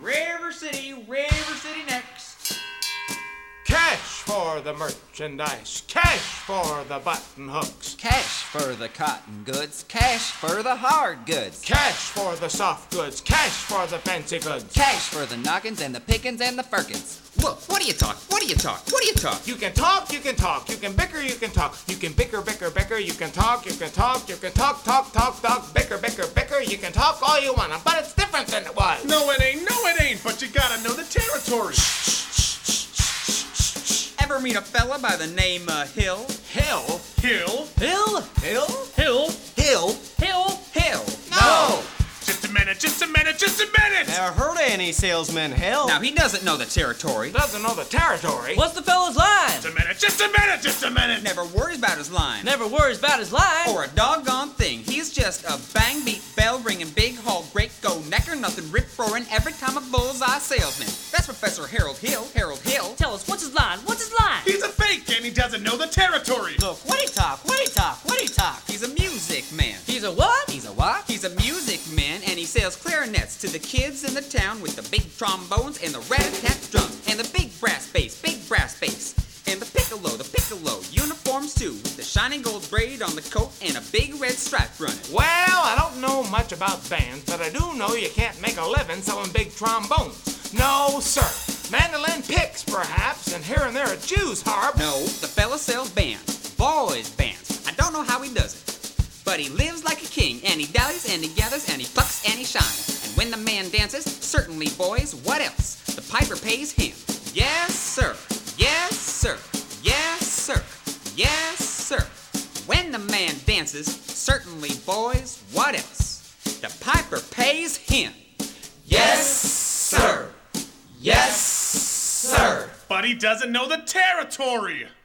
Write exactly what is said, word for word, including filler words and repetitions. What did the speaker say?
River City, River City next. Cash for the merchandise, cash for the button hooks, Cash for the cotton goods, cash for the hard goods, cash for the soft goods, cash for the fancy goods. cash for the noggins and the pickins and the firkins. Look, what do you talk? What do you talk? What do you talk? You can talk, you can talk, you can bicker, you can talk, you can bicker, bicker, bicker, you can talk, you can talk, you can talk, talk, talk, talk, bicker, bicker, bicker, you can talk all you want, but it's different than it was. No, it ain't, no, it ain't, but you gotta know the territory. Ever meet a fella by the name of Hill? Hill? Hill? Hill? Hill? Hill? Hill? Hill? Hill. No! Just a minute, just a minute, just a minute! Never heard of any salesman, Hill. Now, he doesn't know the territory. Doesn't know the territory. What's the fella's line? Just a minute, just a minute, just a minute! Never worries about his line. Never worries about his line. Or a doggone thing. He's just a bang beat, bell ringing, big haul, great go necker, nothing rip roaring every time a bullseye salesman. That's Professor Harold Hill. Harold Hill. Tell us, what's his line? What's his line? He's a fake and he doesn't know the territory. Look, what he talk, what he talk, what he talk. He's a music man. He's a what? He's a what? He's a music man, and he sells clarinets to the kids in the town with the big trombones and the rat-a-tat drums and the big brass bass, big brass bass, and the piccolo, the piccolo, uniforms too, with the shining gold braid on the coat and a big red stripe running. Well, I don't know much about bands, but I do know you can't make a living selling big trombones. No, sir. Mandolin picks, perhaps, and here and there a Jew's harp. No, the fella sells bands, boys bands. I don't know how he does it, but he lives like a king, and he dallies, and he gathers, and he plucks, and he shines. And when the man dances, certainly, boys, what else? The piper pays him. Yes, sir. Yes, sir. Yes, sir. Yes, sir. When the man dances, certainly, boys, what else? The piper pays him. Yes, sir. Yes, sir. But he doesn't know the territory.